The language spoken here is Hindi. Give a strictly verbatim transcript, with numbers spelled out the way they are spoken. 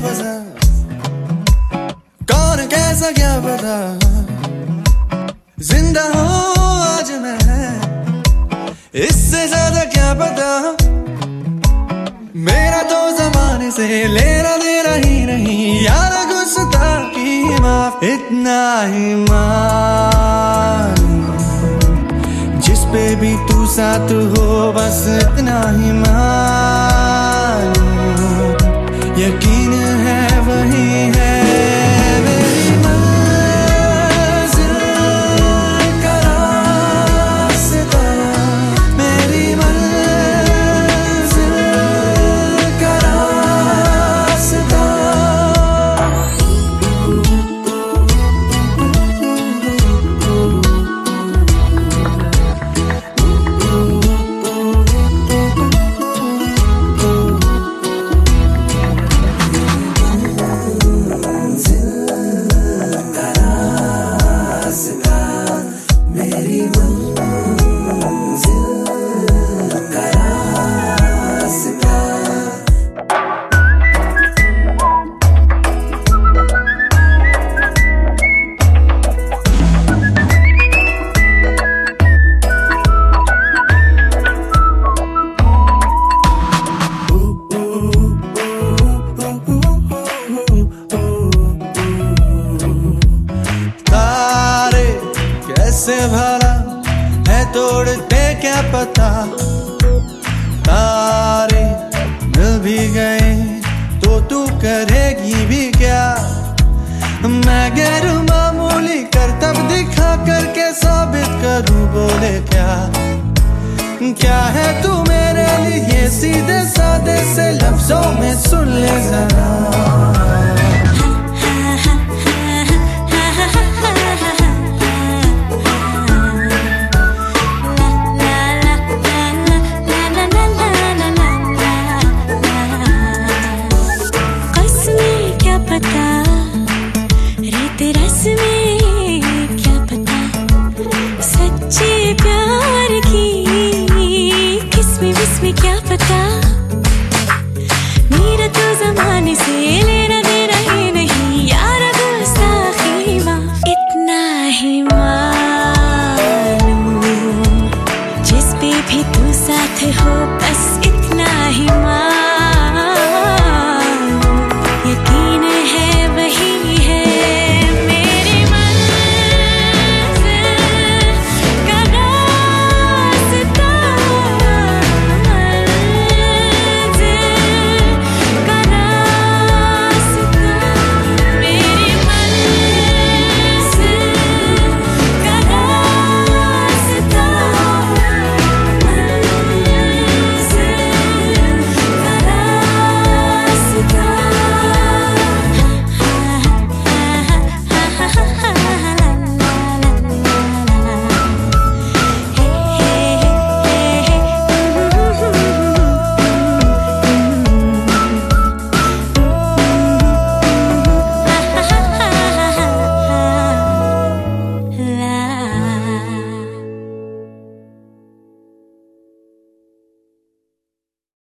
फंसा, कौन कैसा क्या पता, जिंदा हो आज मैं, इससे ज्यादा क्या पता। मेरा तो जमाने से लेना देना ही नहीं, यार गुस्ताखी माफ, इतना ही मान, जिस पे भी तू साथ हो बस इतना ही मान, यकीन है वही है मेरी मंजिल का रास्ता, मेरी मंजिल का रास्ता। कैसे भला है तोड़ते क्या पता, तारे मिल भी गए तो तू करेगी भी क्या। मैं गैर मामूली करतब दिखा करके साबित करूं, बोले क्या क्या है तू मेरे लिए, सीधे सादे से लफ्जों में सुन ले जरा। क्या पता, मेरा तो जमाने से लेना देना ही नहीं, यार गुस्ताखी माफ, इतना ही मालूम, जिस पे भी तू साथ हो बस इतना ही मालूम।